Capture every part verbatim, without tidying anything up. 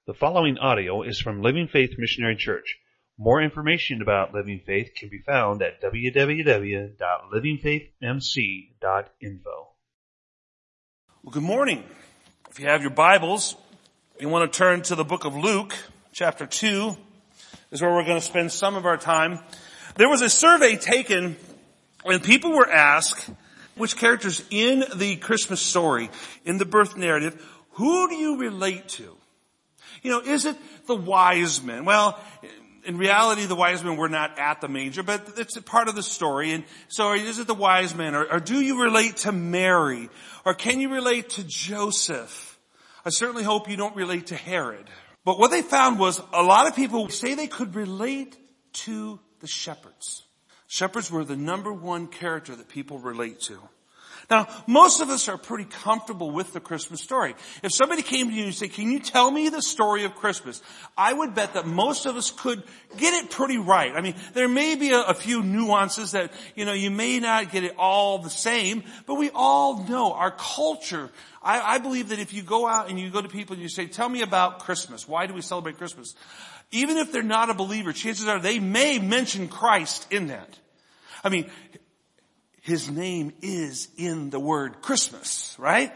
The following audio is from Living Faith Missionary Church. More information about Living Faith can be found at w w w dot living faith m c dot info. Well, good morning. If you have your Bibles, you want to turn to the book of Luke, chapter two, is where we're going to spend some of our time. There was a survey taken and people were asked which characters in the Christmas story, in the birth narrative, who do you relate to? You know, is it the wise men? Well, in reality, the wise men were not at the manger, but it's a part of the story. And so is it the wise men? Or, or do you relate to Mary? Or can you relate to Joseph? I certainly hope you don't relate to Herod. But what they found was a lot of people say they could relate to the shepherds. Shepherds were the number one character that people relate to. Now, most of us are pretty comfortable with the Christmas story. If somebody came to you and said, can you tell me the story of Christmas? I would bet that most of us could get it pretty right. I mean, there may be a, a few nuances that, you know, you may not get it all the same, but we all know our culture. I, I believe that if you go out and you go to people and you say, tell me about Christmas. Why do we celebrate Christmas? Even if they're not a believer, chances are they may mention Christ in that. I mean, His name is in the word Christmas, right?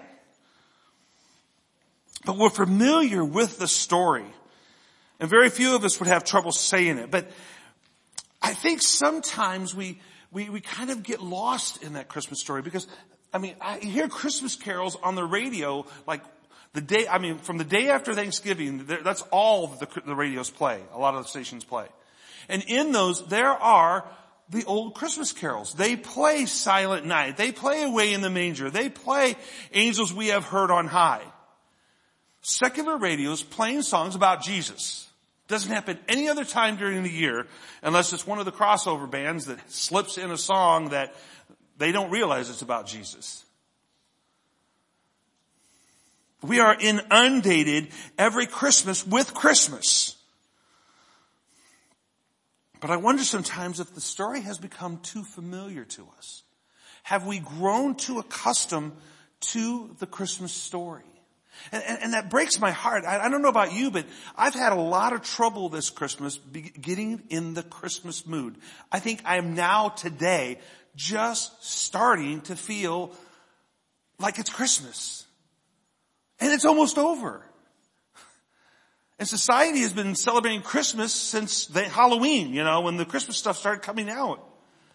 But we're familiar with the story. And very few of us would have trouble saying it. But I think sometimes we, we, we kind of get lost in that Christmas story because, I mean, I hear Christmas carols on the radio like the day, I mean, from the day after Thanksgiving, that's all the, the radios play. A lot of the stations play. And in those, there are the old Christmas carols. They play Silent Night. They play Away in the Manger. They play Angels We Have Heard on High. Secular radios playing songs about Jesus. Doesn't happen any other time during the year unless it's one of the crossover bands that slips in a song that they don't realize it's about Jesus. We are inundated every Christmas with Christmas. But I wonder sometimes if the story has become too familiar to us. Have we grown too accustomed to the Christmas story? And, and, and that breaks my heart. I, I don't know about you, but I've had a lot of trouble this Christmas be, getting in the Christmas mood. I think I am now today just starting to feel like it's Christmas. And it's almost over. And society has been celebrating Christmas since the Halloween, you know, when the Christmas stuff started coming out.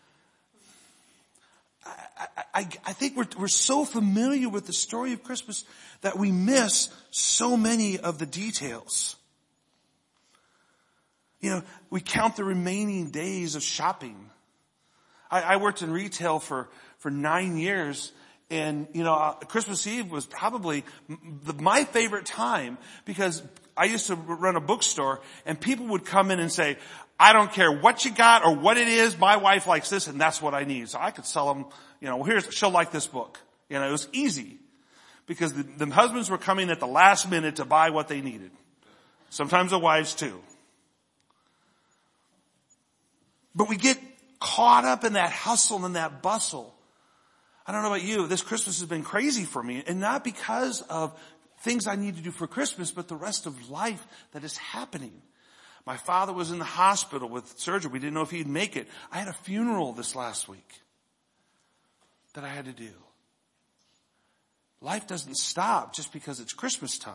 I, I, I think we're, we're so familiar with the story of Christmas that we miss so many of the details. You know, we count the remaining days of shopping. I, I worked in retail for, for nine years. And, you know, uh, Christmas Eve was probably the, my favorite time because I used to run a bookstore and people would come in and say, I don't care what you got or what it is. My wife likes this and that's what I need. So I could sell them, you know, well, here's, she'll like this book. You know, it was easy because the, the husbands were coming at the last minute to buy what they needed. Sometimes the wives too. But we get caught up in that hustle and that bustle. I don't know about you, this Christmas has been crazy for me, and not because of things I need to do for Christmas, but the rest of life that is happening. My father was in the hospital with surgery. We didn't know if he'd make it. I had a funeral this last week that I had to do. Life doesn't stop just because it's Christmas time.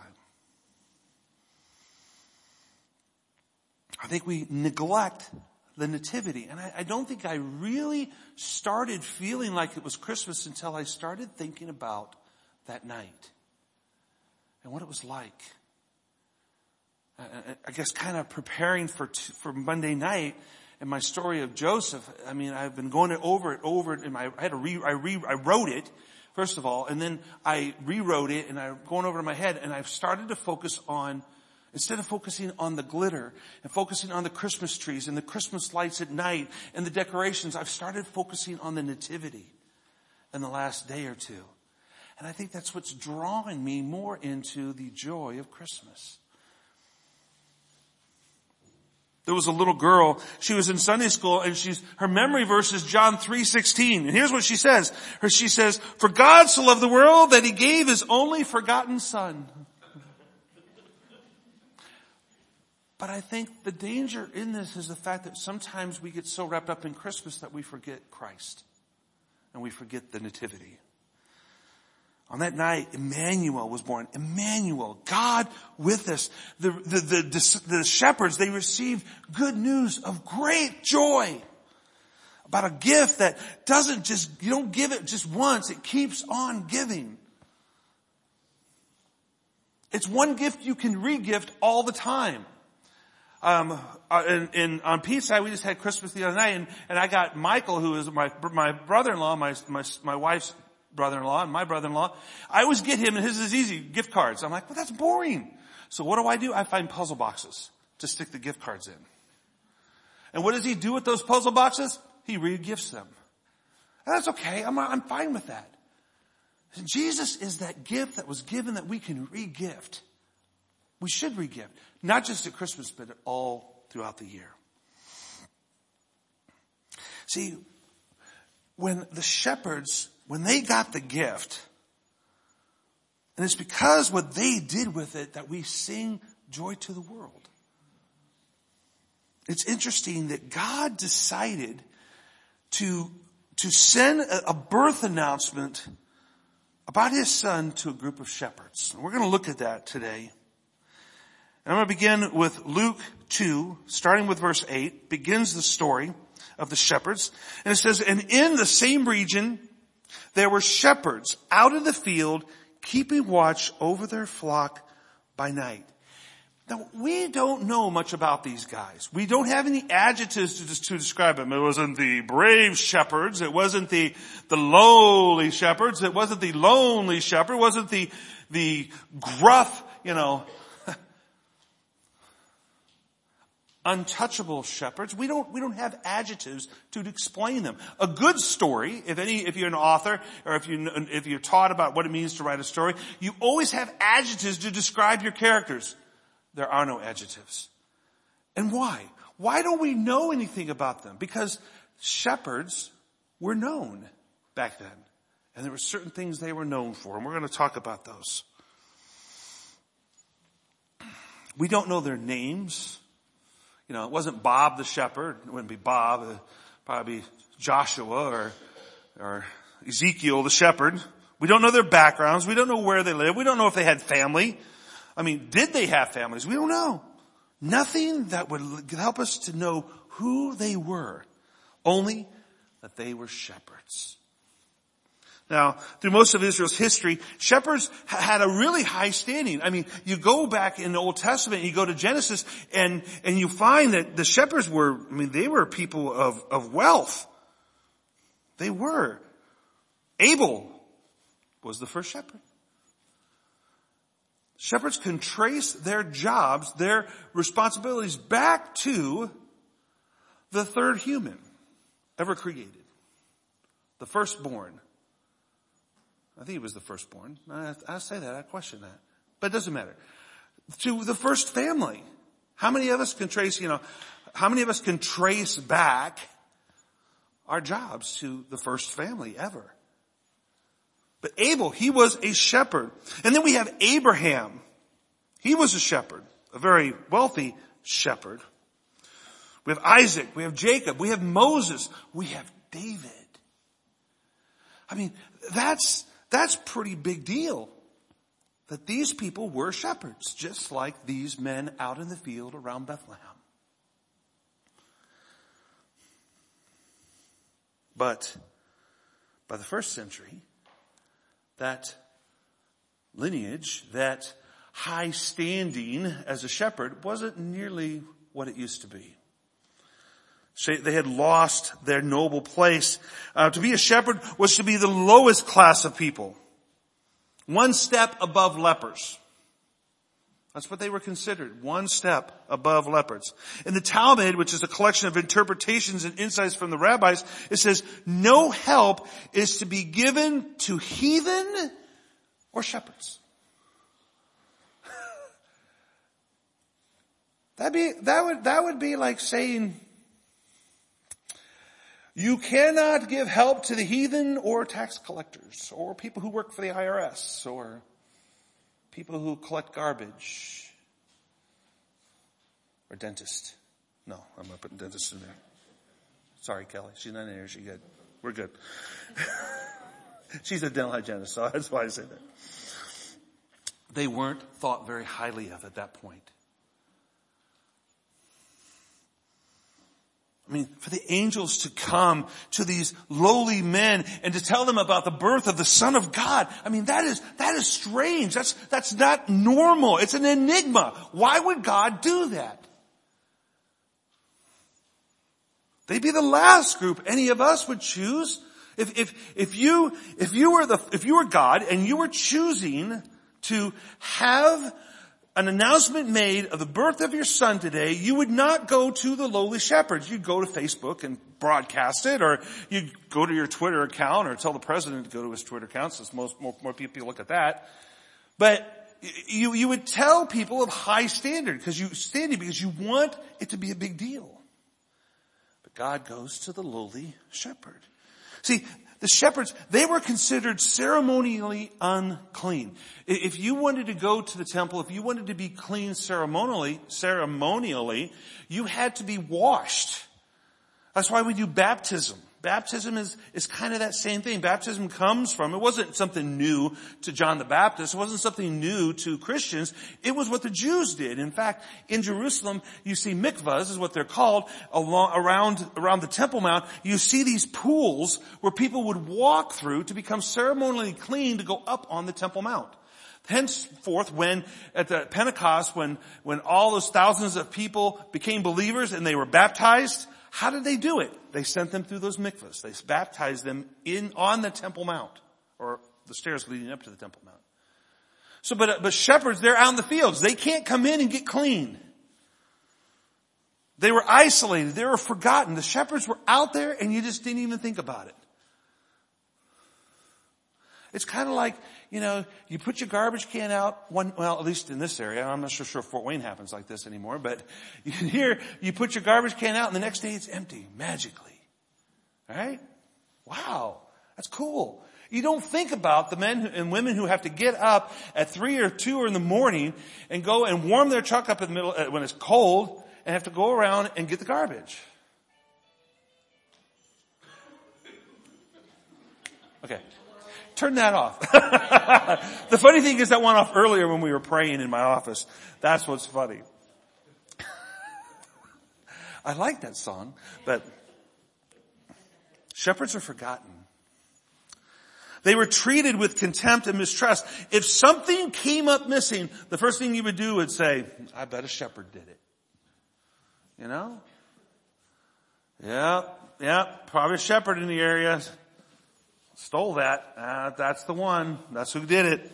I think we neglect the nativity. And I, I don't think I really started feeling like it was Christmas until I started thinking about that night and what it was like. I, I guess kind of preparing for for Monday night and my story of Joseph. I mean, I've been going over it over it, and I had to re I re I wrote it first of all, and then I rewrote it, and I'm going over it in my head, and I've started to focus on. Instead of focusing on the glitter and focusing on the Christmas trees and the Christmas lights at night and the decorations, I've started focusing on the nativity in the last day or two. And I think that's what's drawing me more into the joy of Christmas. There was a little girl, she was in Sunday school, and she's, her memory verse is John three sixteen. And here's what she says. Her, she says, "For God so loved the world that He gave His only forgotten Son." But I think the danger in this is the fact that sometimes we get so wrapped up in Christmas that we forget Christ. And we forget the nativity. On that night, Emmanuel was born. Emmanuel, God with us. The, the, the, the, the shepherds, they received good news of great joy. About a gift that doesn't just, you don't give it just once. It keeps on giving. It's one gift you can re-gift all the time. Um, in, in, on Pete's side, we just had Christmas the other night, and, and I got Michael, who is my, my brother-in-law, my, my, my wife's brother-in-law, and my brother-in-law. I always get him, and his is easy, gift cards. I'm like, well, that's boring. So what do I do? I find puzzle boxes to stick the gift cards in. And what does he do with those puzzle boxes? He re-gifts them. And that's okay. I'm, I'm fine with that. Jesus is that gift that was given that we can re-gift. We should re-gift. Not just at Christmas, but all throughout the year. See, when the shepherds, when they got the gift, and it's because what they did with it that we sing joy to the world. It's interesting that God decided to, to send a, a birth announcement about his son to a group of shepherds. And we're going to look at that today. And I'm going to begin with Luke two, starting with verse eight, begins the story of the shepherds. And it says, and in the same region, there were shepherds out in the field, keeping watch over their flock by night. Now, we don't know much about these guys. We don't have any adjectives to, to describe them. It wasn't the brave shepherds. It wasn't the, the lowly shepherds. It wasn't the lonely shepherd. It wasn't the, the gruff, you know, untouchable shepherds. We don't, we don't have adjectives to explain them. A good story, if any, if you're an author or if you, if you're taught about what it means to write a story, you always have adjectives to describe your characters. There are no adjectives. And why? Why don't we know anything about them? Because shepherds were known back then. And there were certain things they were known for. And we're going to talk about those. We don't know their names. You know, it wasn't Bob the shepherd. It wouldn't be Bob. It'd probably be Joshua or, or Ezekiel the shepherd. We don't know their backgrounds. We don't know where they live. We don't know if they had family. I mean, did they have families? We don't know. Nothing that would help us to know who they were. Only that they were shepherds. Now, through most of Israel's history, shepherds had a really high standing. I mean, you go back in the Old Testament, you go to Genesis, and, and you find that the shepherds were, I mean, they were people of, of wealth. They were. Abel was the first shepherd. Shepherds can trace their jobs, their responsibilities back to the third human ever created. The firstborn. I think he was the firstborn. I, I say that, I question that. But it doesn't matter. To the first family. How many of us can trace, you know, how many of us can trace back our jobs to the first family ever? But Abel, he was a shepherd. And then we have Abraham. He was a shepherd, a very wealthy shepherd. We have Isaac, we have Jacob, we have Moses, we have David. I mean, that's, that's pretty big deal. That these people were shepherds, just like these men out in the field around Bethlehem. But by the first century, that lineage, that high standing as a shepherd wasn't nearly what it used to be. So they had lost their noble place. Uh, to be a shepherd was to be the lowest class of people. One step above lepers. That's what they were considered. One step above lepers. In the Talmud, which is a collection of interpretations and insights from the rabbis, it says, no help is to be given to heathen or shepherds. That'd be, that would, that would be like saying, you cannot give help to the heathen or tax collectors or people who work for the I R S or people who collect garbage Or dentist. No, I'm not putting dentist in there. Sorry, Kelly. She's not in here. She's good. We're good. She's a dental hygienist, so that's why I say that. They weren't thought very highly of at that point. I mean, for the angels to come to these lowly men and to tell them about the birth of the Son of God, I mean, that is, that is strange. That's, that's not normal. It's an enigma. Why would God do that? They'd be the last group any of us would choose. If, if, if you, if you were the, if you were God and you were choosing to have an announcement made of the birth of your son today, you would not go to the lowly shepherds. You'd go to Facebook and broadcast it, or you'd go to your Twitter account or tell the president to go to his Twitter account, since most, more, more people look at that. But you, you would tell people of high standard because you, standing because you want it to be a big deal. But God goes to the lowly shepherd. See, the shepherds, they were considered ceremonially unclean. If you wanted to go to the temple, if you wanted to be clean ceremonially, ceremonially, you had to be washed. That's why we do baptism. Baptism is, is kind of that same thing. Baptism comes from, it wasn't something new to John the Baptist. It wasn't something new to Christians. It was what the Jews did. In fact, in Jerusalem, you see mikvahs, is what they're called, along, around, around the Temple Mount. You see these pools where people would walk through to become ceremonially clean to go up on the Temple Mount. Henceforth, when, at the Pentecost, when, when all those thousands of people became believers and they were baptized, how did they do it? They sent them through those mikvahs. They baptized them in, on the Temple Mount, or the stairs leading up to the Temple Mount. So, but, but shepherds, they're out in the fields. They can't come in and get clean. They were isolated. They were forgotten. The shepherds were out there and you just didn't even think about it. It's kind of like, you know, you put your garbage can out one, well, at least in this area. I'm not sure, sure Fort Wayne happens like this anymore, but here you put your garbage can out and the next day it's empty, magically. All right? Wow. That's cool. You don't think about the men and women who have to get up at three or two or in the morning and go and warm their truck up in the middle when it's cold and have to go around and get the garbage. Okay. Turn that off. The funny thing is that went off earlier when we were praying in my office. That's what's funny. I like that song, but shepherds are forgotten. They were treated with contempt and mistrust. If something came up missing, the first thing you would do would say, I bet a shepherd did it. You know? Yeah, yeah, probably a shepherd in the area. Stole that. Uh, that's the one. That's who did it.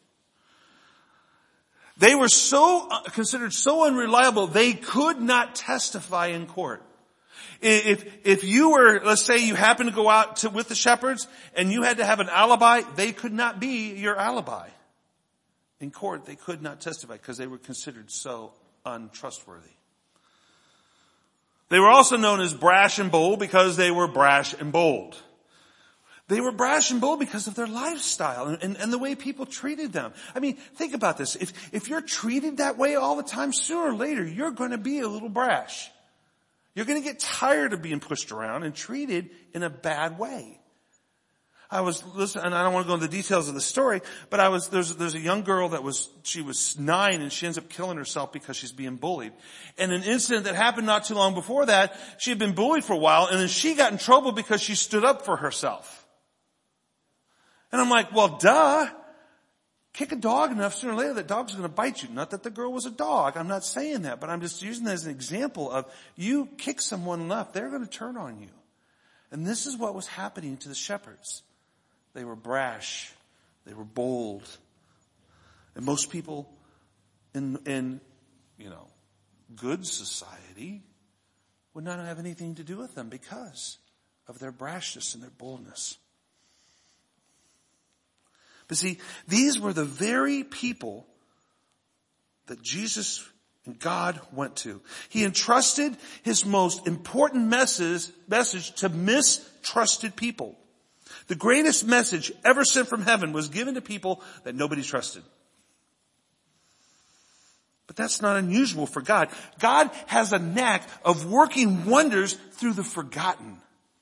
They were so, uh, considered so unreliable, they could not testify in court. If, if you were, let's say you happened to go out to, with the shepherds and you had to have an alibi, they could not be your alibi. In court, they could not testify because they were considered so untrustworthy. They were also known as brash and bold because they were brash and bold. They were brash and bold because of their lifestyle and, and, and the way people treated them. I mean, think about this. If, if you're treated that way all the time, sooner or later, you're going to be a little brash. You're going to get tired of being pushed around and treated in a bad way. I was listening, and I don't want to go into the details of the story, but I was, there's, there's a young girl that was, she was nine and she ends up killing herself because she's being bullied. And an incident that happened not too long before that, she had been bullied for a while and then she got in trouble because she stood up for herself. And I'm like, well, duh. Kick a dog enough, sooner or later that dog's going to bite you. Not that the girl was a dog. I'm not saying that, but I'm just using that as an example of you kick someone enough, they're going to turn on you. And this is what was happening to the shepherds. They were brash. They were bold. And most people in, in, you know, good society would not have anything to do with them because of their brashness and their boldness. But see, these were the very people that Jesus and God went to. He entrusted his most important message, message to mistrusted people. The greatest message ever sent from heaven was given to people that nobody trusted. But that's not unusual for God. God has a knack of working wonders through the forgotten,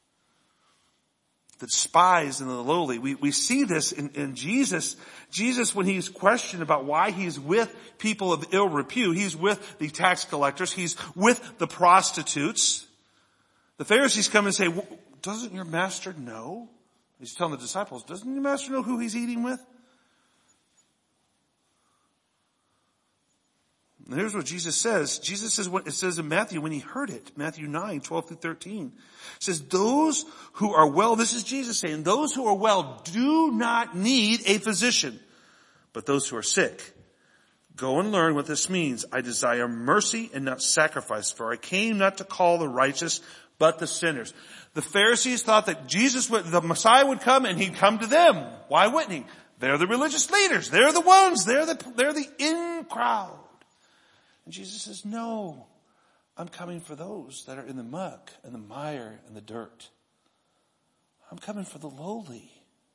the despised and the lowly. We, we see this in, in Jesus. Jesus, when he's questioned about why he's with people of ill repute, he's with the tax collectors, he's with the prostitutes. The Pharisees come and say, doesn't your master know? He's telling the disciples, doesn't your master know who he's eating with? And here's what Jesus says. Jesus says what it says in Matthew when he heard it. Matthew nine, twelve through thirteen. It says, those who are well, this is Jesus saying, those who are well do not need a physician, but those who are sick. Go and learn what this means. I desire mercy and not sacrifice, for I came not to call the righteous, but the sinners. The Pharisees thought that Jesus would, the Messiah would come and he'd come to them. Why wouldn't he? They're the religious leaders. They're the ones. They're the, they're the in crowd. And Jesus says, no, I'm coming for those that are in the muck and the mire and the dirt. I'm coming for the lowly.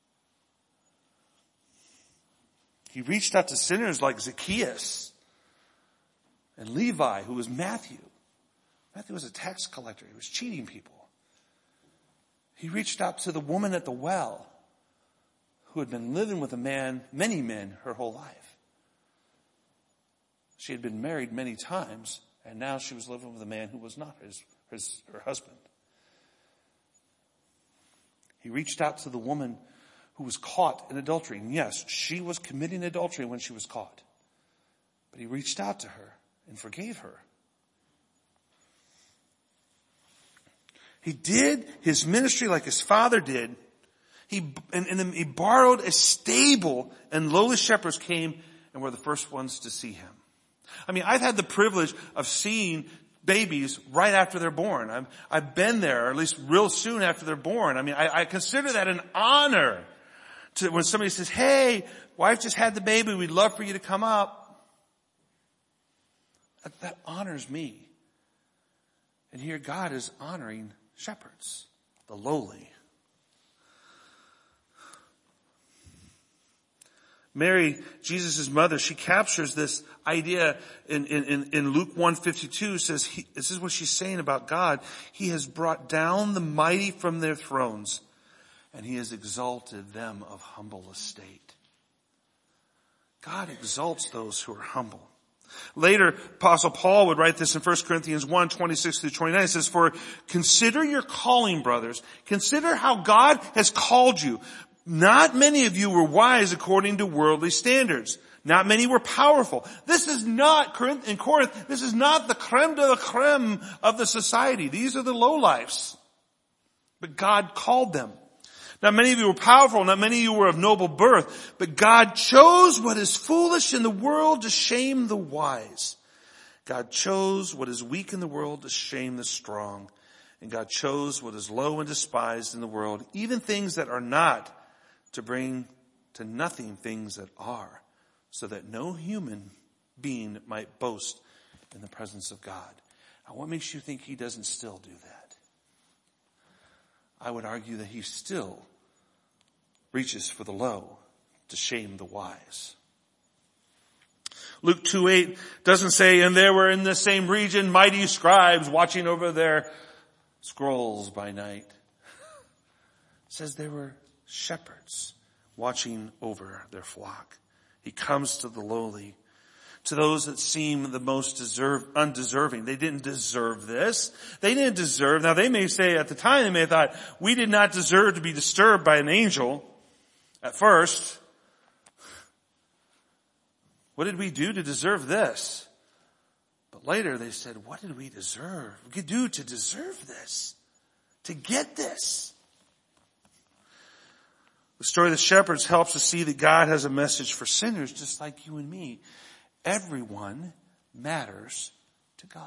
He reached out to sinners like Zacchaeus and Levi, who was Matthew. Matthew was a tax collector. He was cheating people. He reached out to the woman at the well who had been living with a man, many men, her whole life. She had been married many times, and now she was living with a man who was not his, his, her husband. He reached out to the woman who was caught in adultery. And yes, she was committing adultery when she was caught. But he reached out to her and forgave her. He did his ministry like his father did. He, and, and then he borrowed a stable, and lowly shepherds came and were the first ones to see him. I mean, I've had the privilege of seeing babies right after they're born. I've, I've been there, or at least real soon after they're born. I mean, I, I consider that an honor to when somebody says, hey, wife just had the baby, we'd love for you to come up. That, that honors me. And here God is honoring shepherds, the lowly. Mary, Jesus' mother, she captures this idea in, in, in Luke one fifty-two, says, he, this is what she's saying about God. He has brought down the mighty from their thrones, and he has exalted them of humble estate. God exalts those who are humble. Later, Apostle Paul would write this in First Corinthians one, twenty-six through twenty-nine. It says, for consider your calling, brothers. Consider how God has called you. Not many of you were wise according to worldly standards. Not many were powerful. This is not, in Corinth, this is not the creme de la creme of the society. These are the lowlifes. But God called them. Not many of you were powerful. Not many of you were of noble birth. But God chose what is foolish in the world to shame the wise. God chose what is weak in the world to shame the strong. And God chose what is low and despised in the world, even things that are not, to bring to nothing things that are, so that no human being might boast in the presence of God. Now, what makes you think he doesn't still do that? I would argue that he still reaches for the low to shame the wise. Luke two eight doesn't say, and there were in the same region mighty scribes watching over their scrolls by night. It says there were shepherds watching over their flock. He comes to the lowly, to those that seem the most deserve, undeserving. They didn't deserve this. They didn't deserve. Now they may say at the time, they may have thought, we did not deserve to be disturbed by an angel at first. What did we do to deserve this? But later they said, what did we deserve? We could do to deserve this, to get this. The story of the shepherds helps us see that God has a message for sinners just like you and me. Everyone matters to God.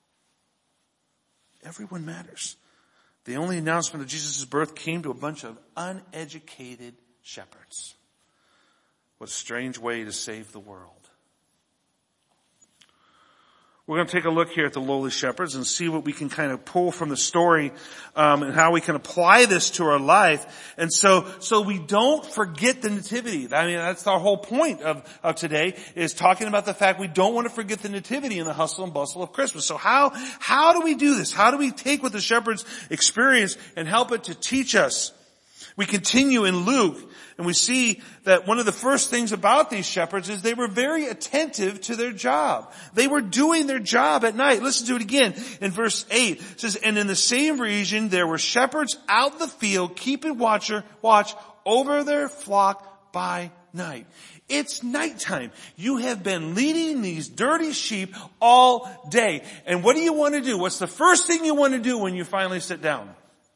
Everyone matters. The only announcement of Jesus' birth came to a bunch of uneducated shepherds. What a strange way to save the world. We're going to take a look here at the lowly shepherds and see what we can kind of pull from the story, um, and how we can apply this to our life. And so, so we don't forget the nativity. I mean, that's our whole point of, of today, is talking about the fact we don't want to forget the nativity in the hustle and bustle of Christmas. So how, how do we do this? How do we take what the shepherds experienced and help it to teach us? We continue in Luke, and we see that one of the first things about these shepherds is they were very attentive to their job. They were doing their job at night. Listen to it again in verse eight. It says, and in the same region there were shepherds out in the field keeping watcher, watch over their flock by night. It's nighttime. You have been leading these dirty sheep all day. And what do you want to do? What's the first thing you want to do when you finally sit down?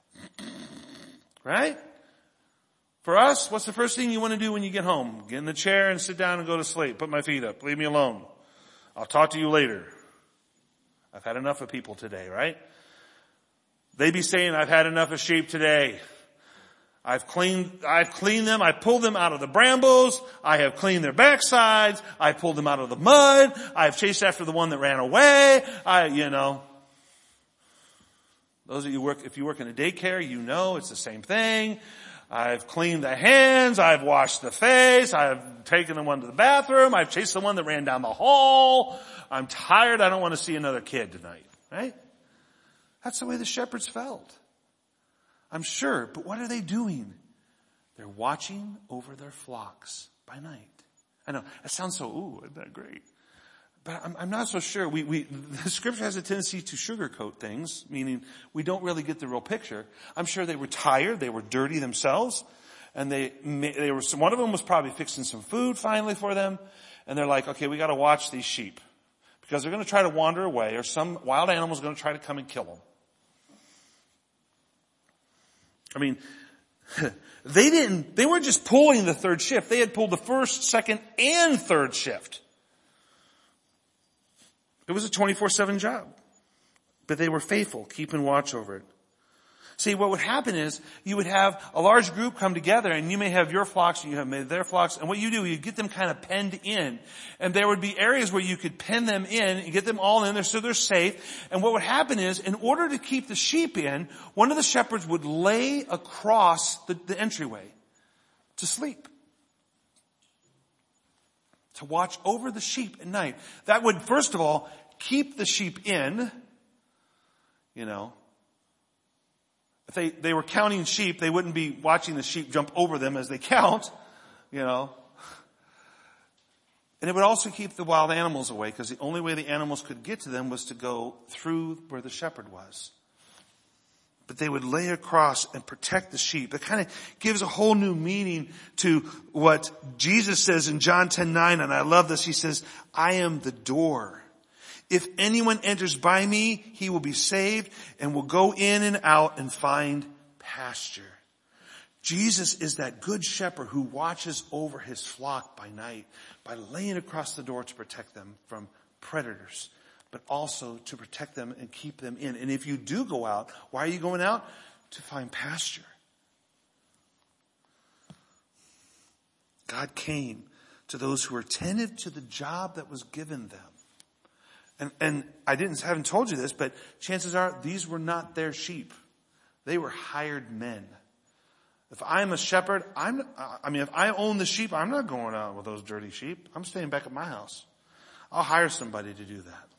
Right? For us, what's the first thing you want to do when you get home? Get in the chair and sit down and go to sleep. Put my feet up. Leave me alone. I'll talk to you later. I've had enough of people today, right? They be saying, I've had enough of sheep today. I've cleaned, I've cleaned them. I pulled them out of the brambles. I have cleaned their backsides. I pulled them out of the mud. I have chased after the one that ran away. I, you know. Those of you work, if you work in a daycare, you know it's the same thing. I've cleaned the hands. I've washed the face. I've taken the one to the bathroom. I've chased the one that ran down the hall. I'm tired. I don't want to see another kid tonight. Right? That's the way the shepherds felt. I'm sure. But what are they doing? They're watching over their flocks by night. I know. That sounds so, ooh, isn't that great? But I'm, I'm not so sure. We, we, the scripture has a tendency to sugarcoat things, meaning we don't really get the real picture. I'm sure they were tired. They were dirty themselves. And they, they were, one of them was probably fixing some food finally for them. And they're like, okay, we got to watch these sheep because they're going to try to wander away, or some wild animal is going to try to come and kill them. I mean, they didn't, they weren't just pulling the third shift. They had pulled the first, second, and third shift. It was a twenty-four seven job. But they were faithful, keeping watch over it. See, what would happen is you would have a large group come together, and you may have your flocks and you have their flocks, and what you do, you get them kind of penned in. And there would be areas where you could pen them in and get them all in there so they're safe. And what would happen is, in order to keep the sheep in, one of the shepherds would lay across the, the entryway to sleep. To watch over the sheep at night. That would, first of all, keep the sheep in. You know. If they, they were counting sheep, they wouldn't be watching the sheep jump over them as they count. You know. And it would also keep the wild animals away, because the only way the animals could get to them was to go through where the shepherd was. But they would lay across and protect the sheep. It kind of gives a whole new meaning to what Jesus says in John ten nine, and I love this. He says, I am the door. If anyone enters by me, he will be saved and will go in and out and find pasture. Jesus is that good shepherd who watches over his flock by night by laying across the door to protect them from predators, but also to protect them and keep them in. And if you do go out, why are you going out? To find pasture. God came to those who were attentive to the job that was given them. And, and I didn't, haven't told you this, but chances are these were not their sheep. They were hired men. If I'm a shepherd, I'm, I mean, if I own the sheep, I'm not going out with those dirty sheep. I'm staying back at my house. I'll hire somebody to do that.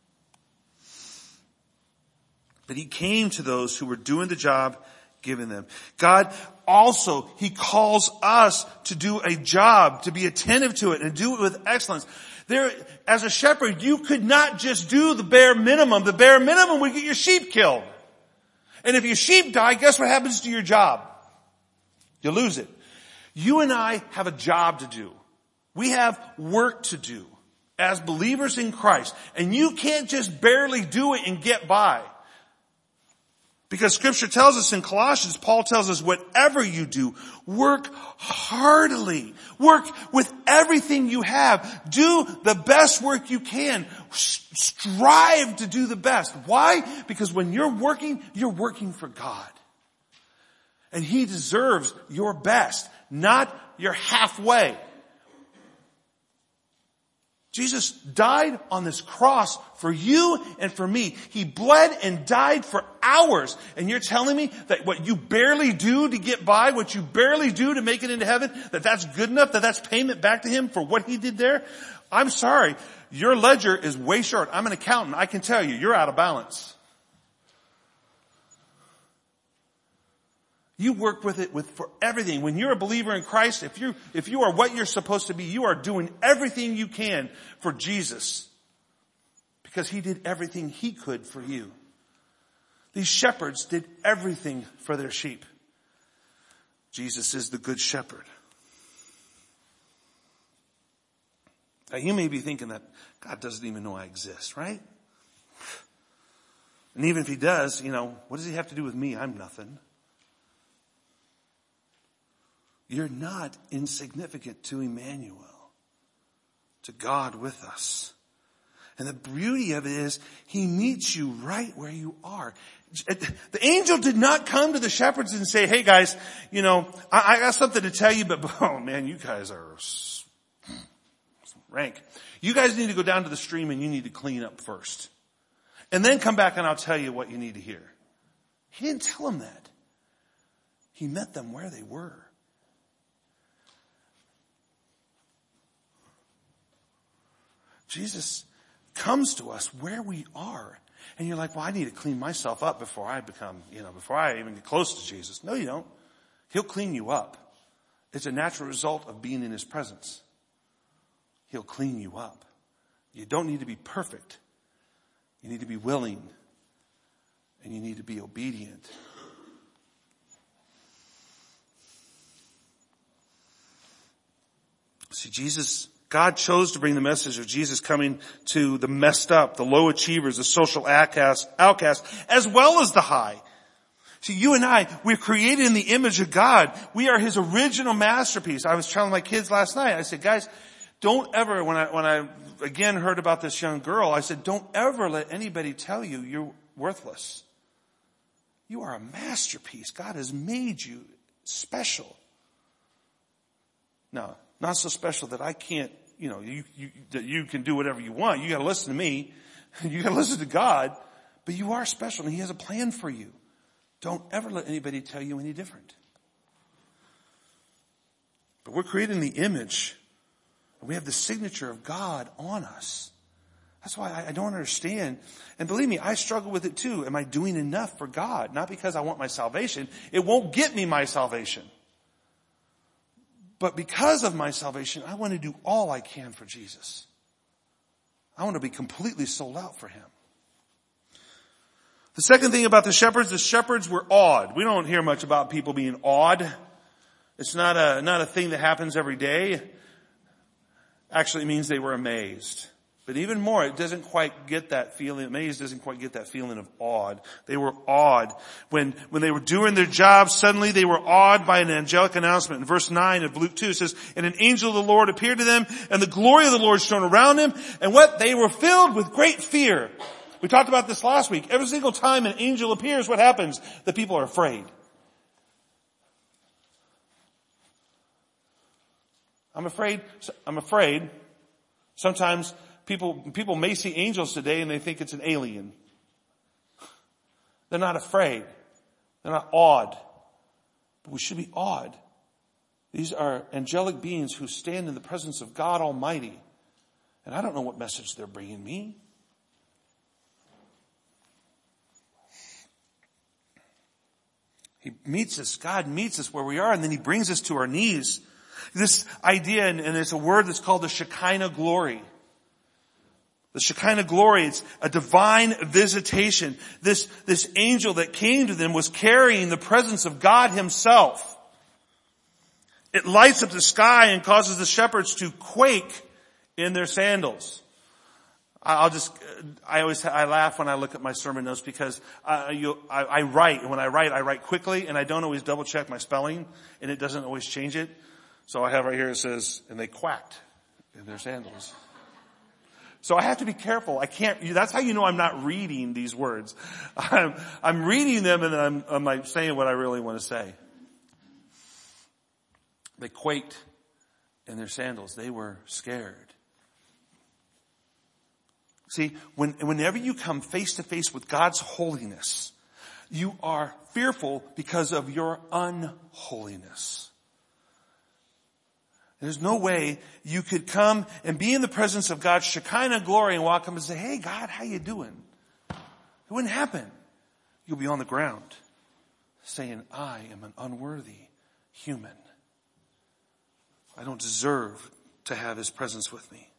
But he came to those who were doing the job given them. God also, he calls us to do a job, to be attentive to it and do it with excellence. There, as a shepherd, you could not just do the bare minimum. The bare minimum would get your sheep killed. And if your sheep die, guess what happens to your job? You lose it. You and I have a job to do. We have work to do as believers in Christ. And you can't just barely do it and get by. Because scripture tells us in Colossians, Paul tells us, whatever you do, work heartily. Work with everything you have. Do the best work you can. Strive to do the best. Why? Because when you're working, you're working for God. And he deserves your best, not your halfway. Jesus died on this cross for you and for me. He bled and died for hours. And you're telling me that what you barely do to get by, what you barely do to make it into heaven, that that's good enough, that that's payment back to him for what he did there? I'm sorry. Your ledger is way short. I'm an accountant. I can tell you, you're out of balance. You work with it with for everything. When you're a believer in Christ, if you if you are what you're supposed to be, you are doing everything you can for Jesus. Because he did everything he could for you. These shepherds did everything for their sheep. Jesus is the good shepherd. Now you may be thinking that God doesn't even know I exist, right? And even if he does, you know, what does he have to do with me? I'm nothing. You're not insignificant to Emmanuel, to God with us. And the beauty of it is he meets you right where you are. The angel did not come to the shepherds and say, hey guys, you know, I, I got something to tell you, but oh man, you guys are rank. You guys need to go down to the stream and you need to clean up first. And then come back and I'll tell you what you need to hear. He didn't tell them that. He met them where they were. Jesus comes to us where we are. And you're like, well, I need to clean myself up before I become, you know, before I even get close to Jesus. No, you don't. He'll clean you up. It's a natural result of being in his presence. He'll clean you up. You don't need to be perfect. You need to be willing. And you need to be obedient. See, Jesus... God chose to bring the message of Jesus coming to the messed up, the low achievers, the social outcasts, outcasts, as well as the high. See, you and I, we're created in the image of God. We are his original masterpiece. I was telling my kids last night, I said, guys, don't ever, when I, when I again heard about this young girl, I said, don't ever let anybody tell you you're worthless. You are a masterpiece. God has made you special. No. Not so special that I can't, you know, you, you, that you can do whatever you want. You gotta listen to me. You gotta listen to God. But you are special and he has a plan for you. Don't ever let anybody tell you any different. But we're created in the image. And we have the signature of God on us. That's why I, I don't understand. And believe me, I struggle with it too. Am I doing enough for God? Not because I want my salvation. It won't get me my salvation. But because of my salvation, I want to do all I can for Jesus. I want to be completely sold out for him. The second thing about the shepherds, the shepherds were awed. We don't hear much about people being awed. It's not a, not a thing that happens every day. Actually, it means they were amazed. But even more, it doesn't quite get that feeling, amazed doesn't quite get that feeling of awed. They were awed. When, when they were doing their job, suddenly they were awed by an angelic announcement. In verse nine of Luke two it says, and an angel of the Lord appeared to them, and the glory of the Lord shone around them, and what? They were filled with great fear. We talked about this last week. Every single time an angel appears, what happens? The people are afraid. I'm afraid, I'm afraid, sometimes People, people may see angels today and they think it's an alien. They're not afraid. They're not awed. But we should be awed. These are angelic beings who stand in the presence of God Almighty. And I don't know what message they're bringing me. He meets us. God meets us where we are, and then he brings us to our knees. This idea, and, and it's a word that's called the Shekinah glory. The Shekinah glory, it's a divine visitation. This, this angel that came to them was carrying the presence of God himself. It lights up the sky and causes the shepherds to quake in their sandals. I'll just, I always, I laugh when I look at my sermon notes because I, you, I, I write, and when I write, I write quickly, and I don't always double check my spelling, and it doesn't always change it. So I have right here, it says, and they quacked in their sandals. So I have to be careful. I can't, that's how you know I'm not reading these words. I'm, I'm reading them and I'm, I'm like saying what I really want to say. They quaked in their sandals. They were scared. See, when, whenever you come face to face with God's holiness, you are fearful because of your unholiness. There's no way you could come and be in the presence of God's Shekinah glory and walk up and say, hey God, how you doing? It wouldn't happen. You'll be on the ground saying, I am an unworthy human. I don't deserve to have his presence with me.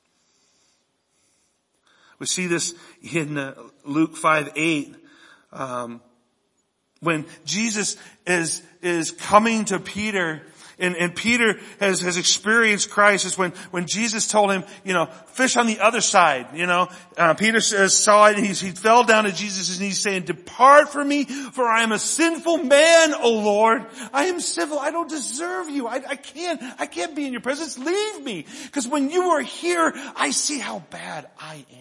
We see this in uh, Luke five eight, um, when Jesus is is coming to Peter, and, and Peter has, has experienced Christ. Is when when Jesus told him, you know, fish on the other side. You know, uh, Peter says, saw it, and he, he fell down to Jesus' knees, saying, "Depart from me, for I am a sinful man, O Lord. I am sinful. I don't deserve you. I, I can't. I can't be in your presence. Leave me, because when you are here, I see how bad I am."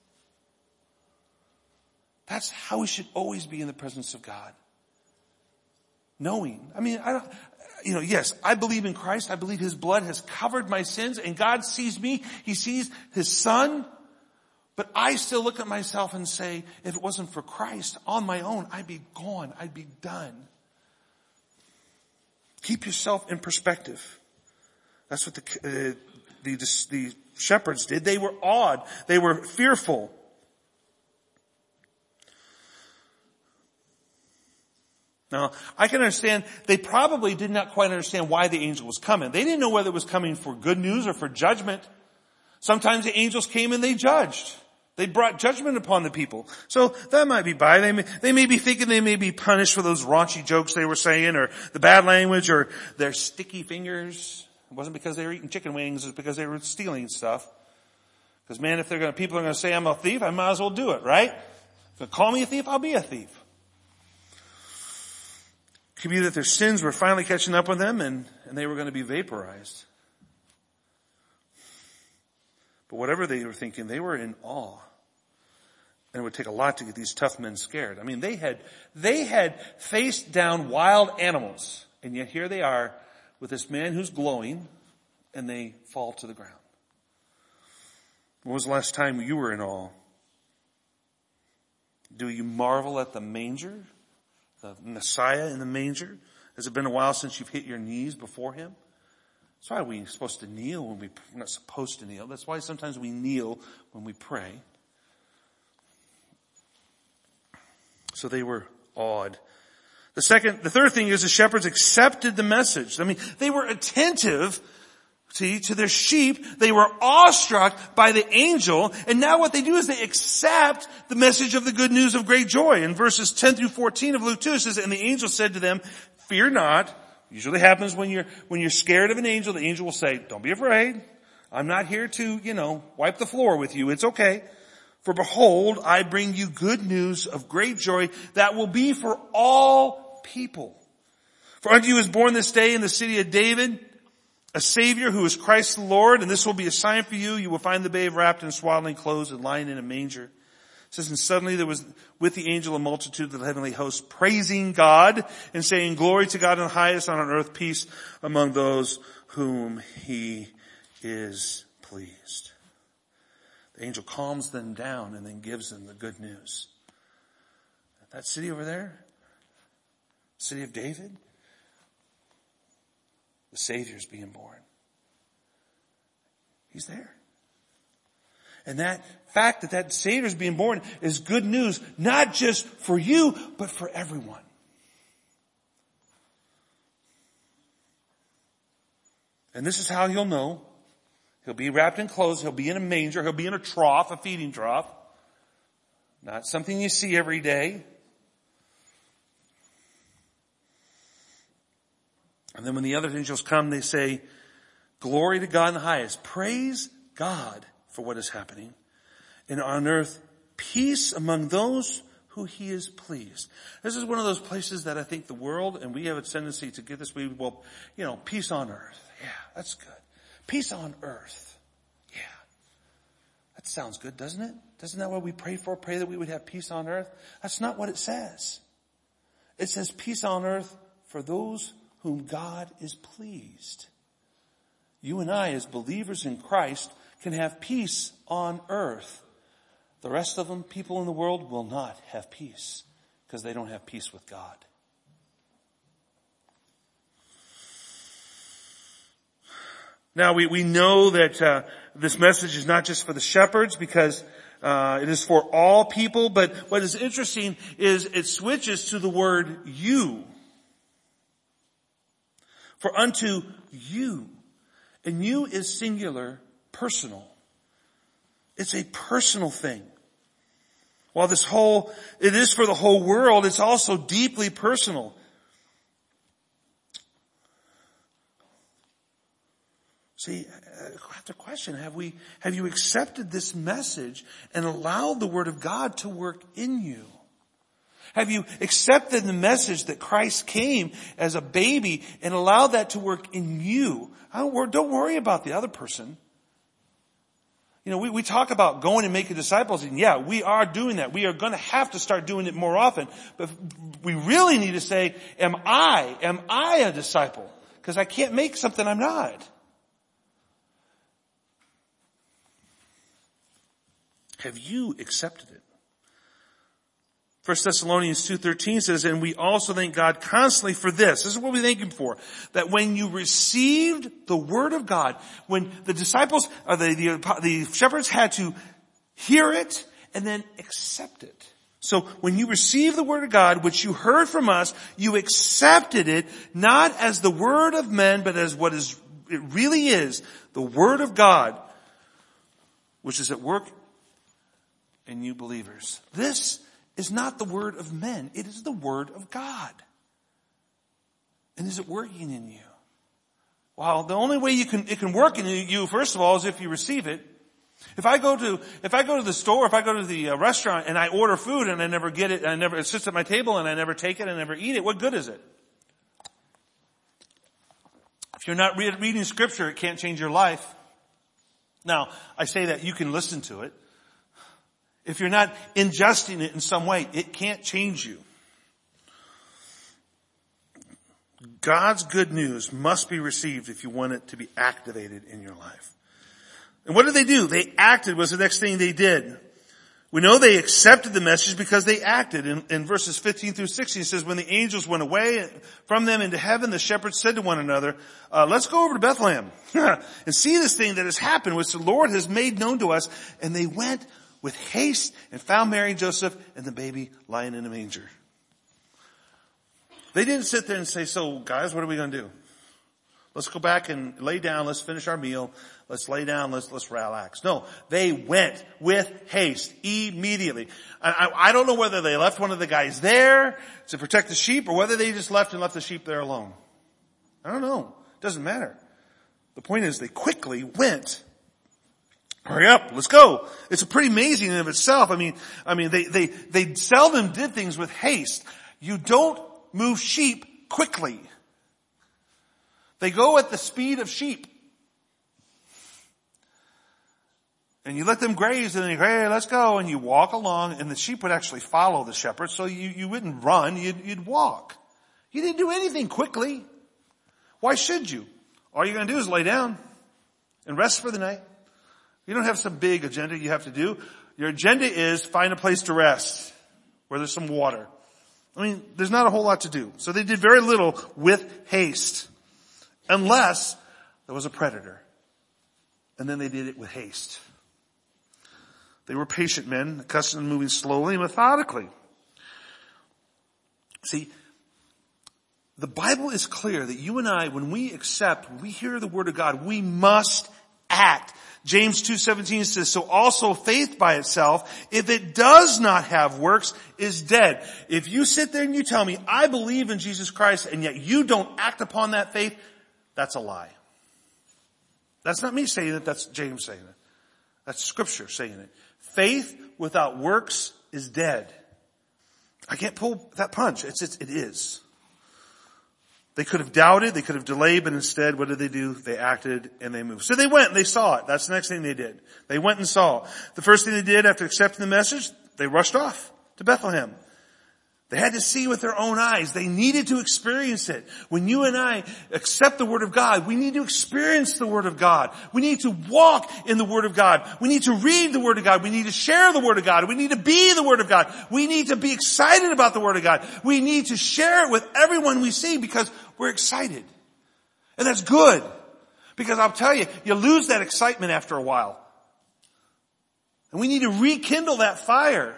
That's how we should always be in the presence of God. Knowing. I mean, I don't, you know, yes, I believe in Christ. I believe his blood has covered my sins, and God sees me. He sees his son. But I still look at myself and say, if it wasn't for Christ on my own, I'd be gone. I'd be done. Keep yourself in perspective. That's what the, uh, the, the, the shepherds did. They were awed. They were fearful. Now, I can understand, they probably did not quite understand why the angel was coming. They didn't know whether it was coming for good news or for judgment. Sometimes the angels came and they judged. They brought judgment upon the people. So that might be by. They may, they may be thinking they may be punished for those raunchy jokes they were saying, or the bad language, or their sticky fingers. It wasn't because they were eating chicken wings, it was because they were stealing stuff. Because man, if they're gonna, people are gonna say I'm a thief, I might as well do it, right? If they call me a thief, I'll be a thief. It could be that their sins were finally catching up with them, and, and they were going to be vaporized. But whatever they were thinking, they were in awe. And it would take a lot to get these tough men scared. I mean, they had, they had faced down wild animals, and yet here they are with this man who's glowing, and they fall to the ground. When was the last time you were in awe? Do you marvel at the manger? The Messiah in the manger? Has it been a while since you've hit your knees before him? That's why we're supposed to kneel when we, we're not supposed to kneel. That's why sometimes we kneel when we pray. So they were awed. The second, the third thing is the shepherds accepted the message. I mean, they were attentive, see, to their sheep. They were awestruck by the angel. And now what they do is they accept the message of the good news of great joy. In verses ten through fourteen of Luke two, it says, and the angel said to them, fear not. Usually happens when you're, when you're scared of an angel, the angel will say, don't be afraid. I'm not here to, you know, wipe the floor with you. It's okay. For behold, I bring you good news of great joy that will be for all people. For unto you is born this day in the city of David a Savior who is Christ the Lord, and this will be a sign for you. You will find the babe wrapped in swaddling clothes and lying in a manger. It says, and suddenly there was with the angel a multitude of the heavenly hosts praising God and saying, glory to God in the highest, and on earth peace among those whom he is pleased. The angel calms them down and then gives them the good news. That city over there, city of David, the Savior's being born. He's there. And that fact that that Savior's being born is good news, not just for you, but for everyone. And this is how he'll know. He'll be wrapped in clothes. He'll be in a manger. He'll be in a trough, a feeding trough. Not something you see every day. And then when the other angels come, they say, glory to God in the highest. Praise God for what is happening. And on earth, peace among those who he is pleased. This is one of those places that I think the world, and we have a tendency to get this, we, well, you know, peace on earth. Yeah, that's good. Peace on earth. Yeah. That sounds good, doesn't it? Isn't that what we pray for? Pray that we would have peace on earth? That's not what it says. It says peace on earth for those whom God is pleased. You and I, as believers in Christ, can have peace on earth The rest of them, people in the world, will not have peace because they don't have peace with God. Now, we, we know that uh, this message is not just for the shepherds because uh, it is for all people. But what is interesting is it switches to the word you. For unto you. And you is singular, personal. It's a personal thing. While this whole, it is for the whole world, it's also deeply personal. See, I have to question, have we, have you accepted this message and allowed the Word of God to work in you? Have you accepted the message that Christ came as a baby and allowed that to work in you? I don't, don't worry about the other person. You know, we, we talk about going and making disciples, and yeah, we are doing that. We are going to have to start doing it more often. But we really need to say, am I, am I a disciple? Because I can't make something I'm not. Have you accepted it? First Thessalonians two thirteen says, and we also thank God constantly for this. This is what we thank Him for. That when you received the Word of God, when the disciples, or the, the, the shepherds had to hear it and then accept it. So when you received the Word of God, which you heard from us, you accepted it not as the word of men, but as what is, it really is, the Word of God, which is at work in you believers. This is not the word of men. It is the Word of God. And is it working in you? Well, the only way you can, it can work in you, first of all, is if you receive it. If I go to, if I go to the store, if I go to the uh, restaurant and I order food and I never get it, I never, it sits at my table and I never take it and I never eat it, what good is it? If you're not re- reading Scripture, it can't change your life. Now, I say that you can listen to it. If you're not ingesting it in some way, it can't change you. God's good news must be received if you want it to be activated in your life. And what did they do? They acted was the next thing they did. We know they accepted the message because they acted. In, in verses fifteen through sixteen, it says, when the angels went away from them into heaven, the shepherds said to one another, uh, let's go over to Bethlehem and see this thing that has happened, which the Lord has made known to us. And they went with haste and found Mary and Joseph and the baby lying in a manger. They didn't sit there and say, so guys, what are we going to do? Let's go back and lay down. Let's finish our meal. Let's lay down. Let's, let's relax. No, they went with haste immediately. I, I, I don't know whether they left one of the guys there to protect the sheep or whether they just left and left the sheep there alone. I don't know. It doesn't matter. The point is they quickly went. Hurry up, let's go. It's pretty amazing in of itself. I mean, I mean, they, they, they seldom did things with haste. You don't move sheep quickly. They go at the speed of sheep. And you let them graze and then you go, hey, let's go. And you walk along and the sheep would actually follow the shepherd. So you, you wouldn't run, you'd, you'd walk. You didn't do anything quickly. Why should you? All you're going to do is lay down and rest for the night. You don't have some big agenda you have to do. Your agenda is find a place to rest where there's some water. I mean, there's not a whole lot to do. So they did very little with haste. Unless there was a predator. And then they did it with haste. They were patient men, accustomed to moving slowly and methodically. See, the Bible is clear that you and I, when we accept, when we hear the Word of God, we must act. James two seventeen says, so also faith by itself, if it does not have works, is dead. If you sit there and you tell me, I believe in Jesus Christ, and yet you don't act upon that faith, that's a lie. That's not me saying it, that's James saying it. That's Scripture saying it. Faith without works is dead. I can't pull that punch. It's, it's, it is. They could have doubted, they could have delayed, but instead, what did they do? They acted and they moved. So they went and they saw it. That's the next thing they did. They went and saw. The first thing they did after accepting the message, they rushed off to Bethlehem. They had to see with their own eyes. They needed to experience it. When you and I accept the Word of God, we need to experience the Word of God. We need to walk in the Word of God. We need to read the Word of God. We need to share the Word of God. We need to be the Word of God. We need to be excited about the Word of God. We need to share it with everyone we see because we're excited. And that's good. Because I'll tell you, you lose that excitement after a while. And we need to rekindle that fire.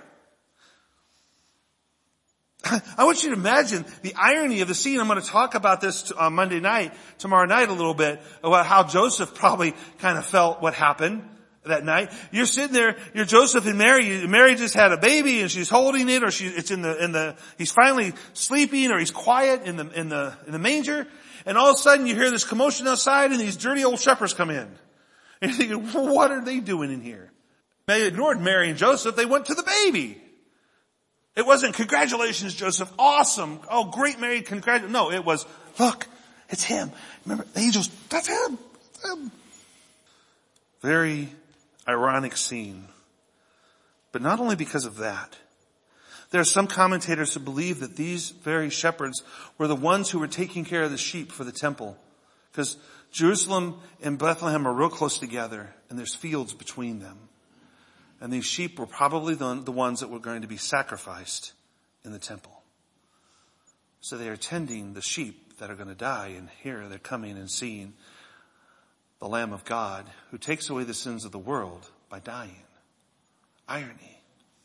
I want you to imagine the irony of the scene. I'm going to talk about this on Monday night, tomorrow night a little bit, about how Joseph probably kind of felt what happened that night. You're sitting there, you're Joseph and Mary. Mary just had a baby and she's holding it, or she, it's in the, in the, he's finally sleeping, or he's quiet in the, in the, in the manger. And all of a sudden you hear this commotion outside and these dirty old shepherds come in. And you're thinking, well, what are they doing in here? They ignored Mary and Joseph. They went to the baby. It wasn't, congratulations, Joseph. Awesome. Oh, great, Mary. Congratulations. No, it was, look, it's him. Remember, the angels, that's him. That's him. Very ironic scene. But not only because of that. There are some commentators who believe that these very shepherds were the ones who were taking care of the sheep for the temple. Because Jerusalem and Bethlehem are real close together, and there's fields between them. And these sheep were probably the, the ones that were going to be sacrificed in the temple. So they are tending the sheep that are going to die. And here they're coming and seeing the Lamb of God who takes away the sins of the world by dying. Irony.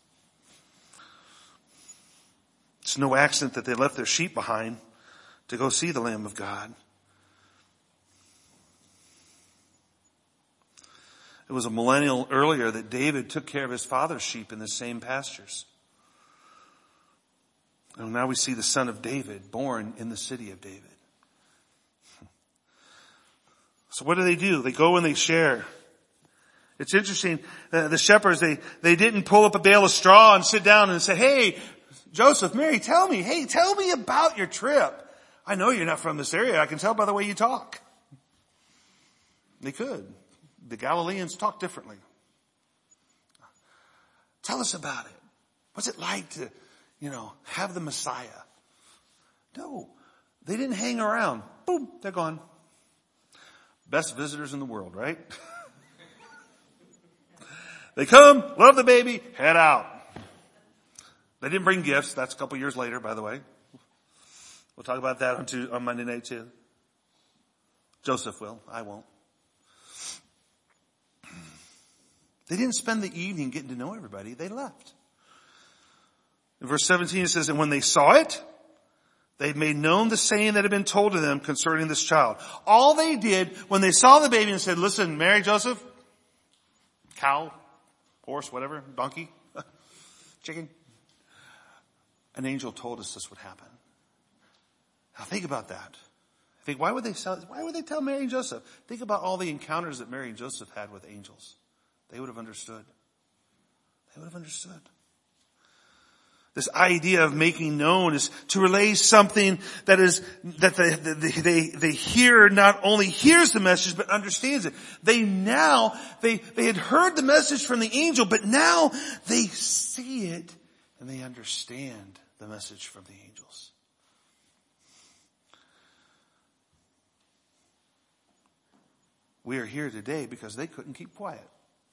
It's no accident that they left their sheep behind to go see the Lamb of God. It was a millennial earlier that David took care of his father's sheep in the same pastures. And now we see the son of David born in the city of David. So what do they do? They go and they share. It's interesting. Uh, the shepherds, they, they didn't pull up a bale of straw and sit down and say, hey, Joseph, Mary, tell me. Hey, tell me about your trip. I know you're not from this area. I can tell by the way you talk. They could. The Galileans talk differently. Tell us about it. What's it like to, you know, have the Messiah? No, they didn't hang around. Boom, they're gone. Best visitors in the world, right? They come, love the baby, head out. They didn't bring gifts. That's a couple years later, by the way. We'll talk about that on, Tuesday, on Monday night too. Joseph will. I won't. They didn't spend the evening getting to know everybody. They left. In verse seventeen it says, and when they saw it, they made known the saying that had been told to them concerning this child. All they did when they saw the baby and said, listen, Mary, Joseph, cow, horse, whatever, donkey, chicken. An angel told us this would happen. Now think about that. Think, why would they sell, why would they tell Mary and Joseph? Think about all the encounters that Mary and Joseph had with angels. They would have understood. They would have understood. This idea of making known is to relay something that is, that they, they, they hear, not only hears the message, but understands it. They now, they, they had heard the message from the angel, but now they see it and they understand the message from the angels. We are here today because they couldn't keep quiet.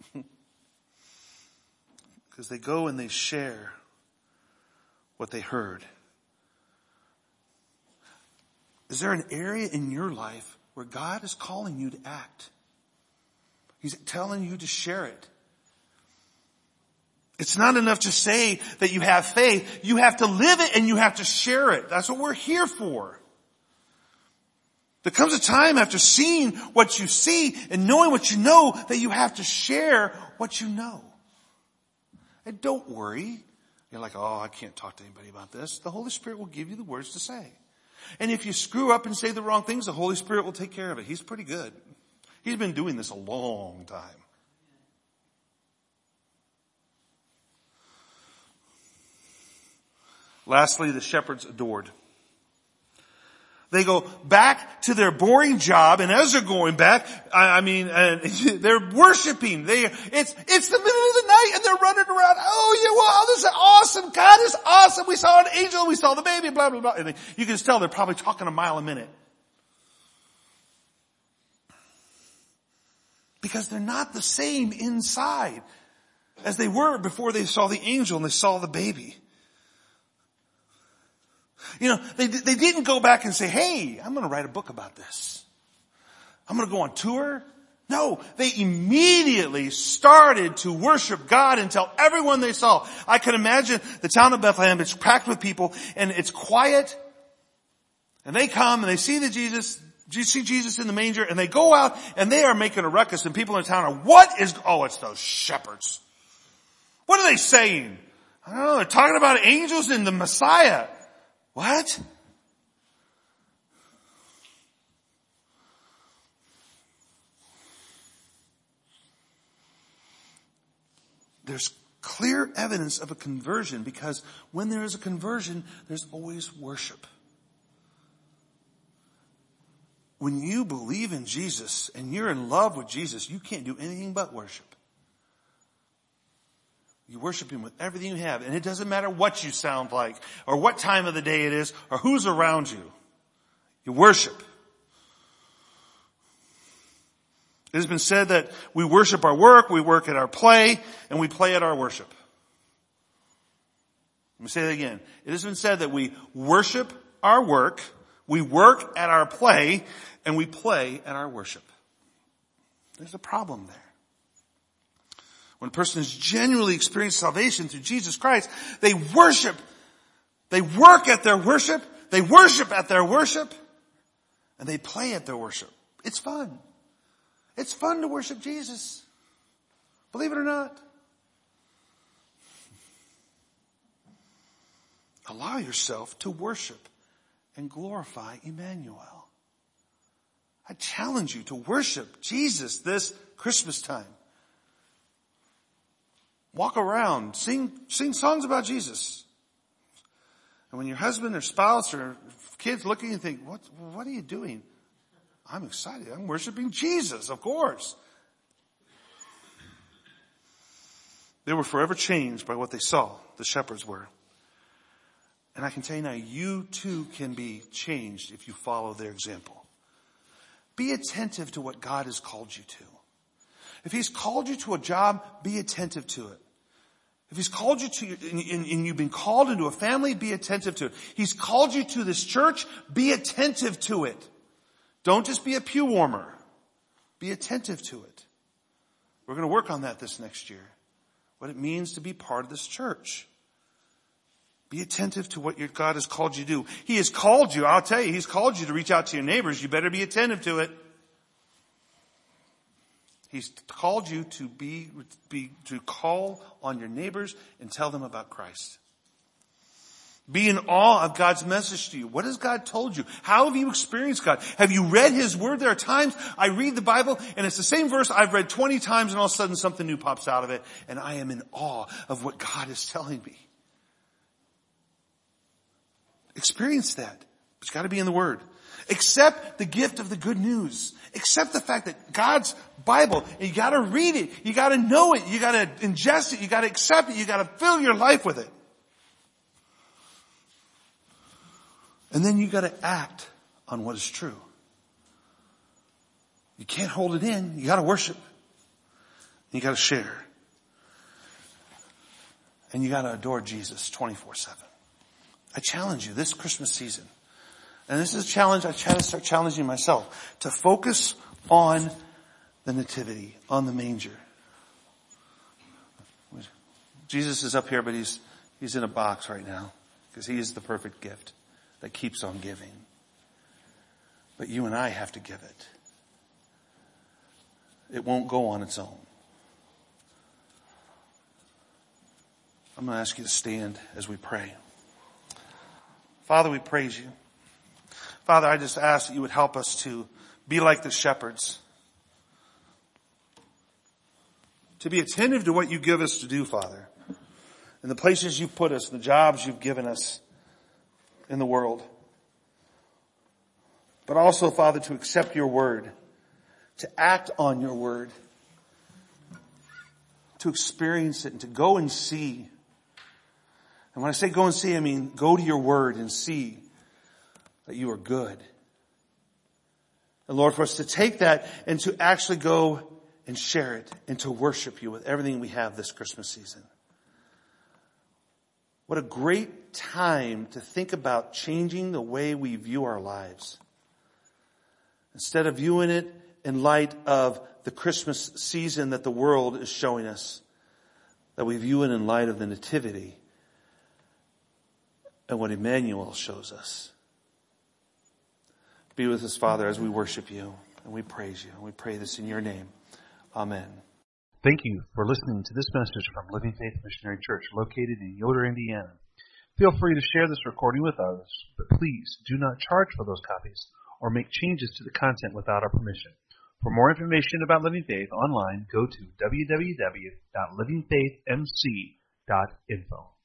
Because they go and they share what they heard. Is there an area in your life where God is calling you to act? He's telling you to share it. It's not enough to say that you have faith. You have to live it and you have to share it. That's what we're here for. There comes a time after seeing what you see and knowing what you know that you have to share what you know. And don't worry. You're like, oh, I can't talk to anybody about this. The Holy Spirit will give you the words to say. And if you screw up and say the wrong things, the Holy Spirit will take care of it. He's pretty good. He's been doing this a long time. Lastly, the shepherds adored. They go back to their boring job, and as they're going back, I, I mean, uh, they're worshiping. They, it's, it's the middle of the night, and they're running around. Oh, yeah, wow, this is awesome. God is awesome. We saw an angel. We saw the baby, blah, blah, blah. And you can just tell they're probably talking a mile a minute. Because they're not the same inside as they were before they saw the angel and they saw the baby. You know, they, they didn't go back and say, hey, I'm going to write a book about this. I'm going to go on tour. No, they immediately started to worship God and tell everyone they saw. I can imagine the town of Bethlehem, it's packed with people and it's quiet. And they come and they see the Jesus, you see Jesus in the manger, and they go out and they are making a ruckus, and people in town are, what is, oh, it's those shepherds. What are they saying? I don't know, they're talking about angels and the Messiah. What? There's clear evidence of a conversion, because when there is a conversion, there's always worship. When you believe in Jesus and you're in love with Jesus, you can't do anything but worship. You worship Him with everything you have. And it doesn't matter what you sound like or what time of the day it is or who's around you. You worship. It has been said that we worship our work, we work at our play, and we play at our worship. Let me say that again. It has been said that we worship our work, we work at our play, and we play at our worship. There's a problem there. When a person has genuinely experienced salvation through Jesus Christ, they worship, they work at their worship, they worship at their worship, and they play at their worship. It's fun. It's fun to worship Jesus. Believe it or not. Allow yourself to worship and glorify Emmanuel. I challenge you to worship Jesus this Christmas time. Walk around, sing, sing songs about Jesus. And when your husband or spouse or kids look at you and think, what, what are you doing? I'm excited. I'm worshiping Jesus, of course. They were forever changed by what they saw. The shepherds were. And I can tell you now, you too can be changed if you follow their example. Be attentive to what God has called you to. If He's called you to a job, be attentive to it. If He's called you to, and, and, and you've been called into a family, be attentive to it. He's called you to this church, be attentive to it. Don't just be a pew warmer. Be attentive to it. We're going to work on that this next year. What it means to be part of this church. Be attentive to what your God has called you to do. He has called you, I'll tell you, He's called you to reach out to your neighbors. You better be attentive to it. He's called you to be, be, to call on your neighbors and tell them about Christ. Be in awe of God's message to you. What has God told you? How have you experienced God? Have you read His Word? There are times I read the Bible and it's the same verse I've read twenty times, and all of a sudden something new pops out of it, and I am in awe of what God is telling me. Experience that. It's got to be in the Word. Accept the gift of the good news. Accept the fact that God's Bible, you got to read it. You got to know it. You got to ingest it. You got to accept it. You got to fill your life with it. And then you got to act on what is true. You can't hold it in. You got to worship. You got to share. And you got to adore Jesus twenty-four seven. I challenge you this Christmas season. And this is a challenge I try to start challenging myself. To focus on the nativity, on the manger. Jesus is up here, but he's, he's in a box right now. Because He is the perfect gift that keeps on giving. But you and I have to give it. It won't go on its own. I'm going to ask you to stand as we pray. Father, we praise You. Father, I just ask that You would help us to be like the shepherds. To be attentive to what You give us to do, Father. And the places You've put us, the jobs You've given us in the world. But also, Father, to accept Your word. To act on Your word. To experience it and to go and see. And when I say go and see, I mean go to your word and see that you are good. And Lord, for us to take that and to actually go and share it and to worship you with everything we have this Christmas season. What a great time to think about changing the way we view our lives. Instead of viewing it in light of the Christmas season that the world is showing us, that we view it in light of the Nativity and what Emmanuel shows us. Be with us, Father, as we worship you and we praise you. And we pray this in your name. Amen. Thank you for listening to this message from Living Faith Missionary Church located in Yoder, Indiana. Feel free to share this recording with others, but please do not charge for those copies or make changes to the content without our permission. For more information about Living Faith online, go to w w w dot living faith m c dot info.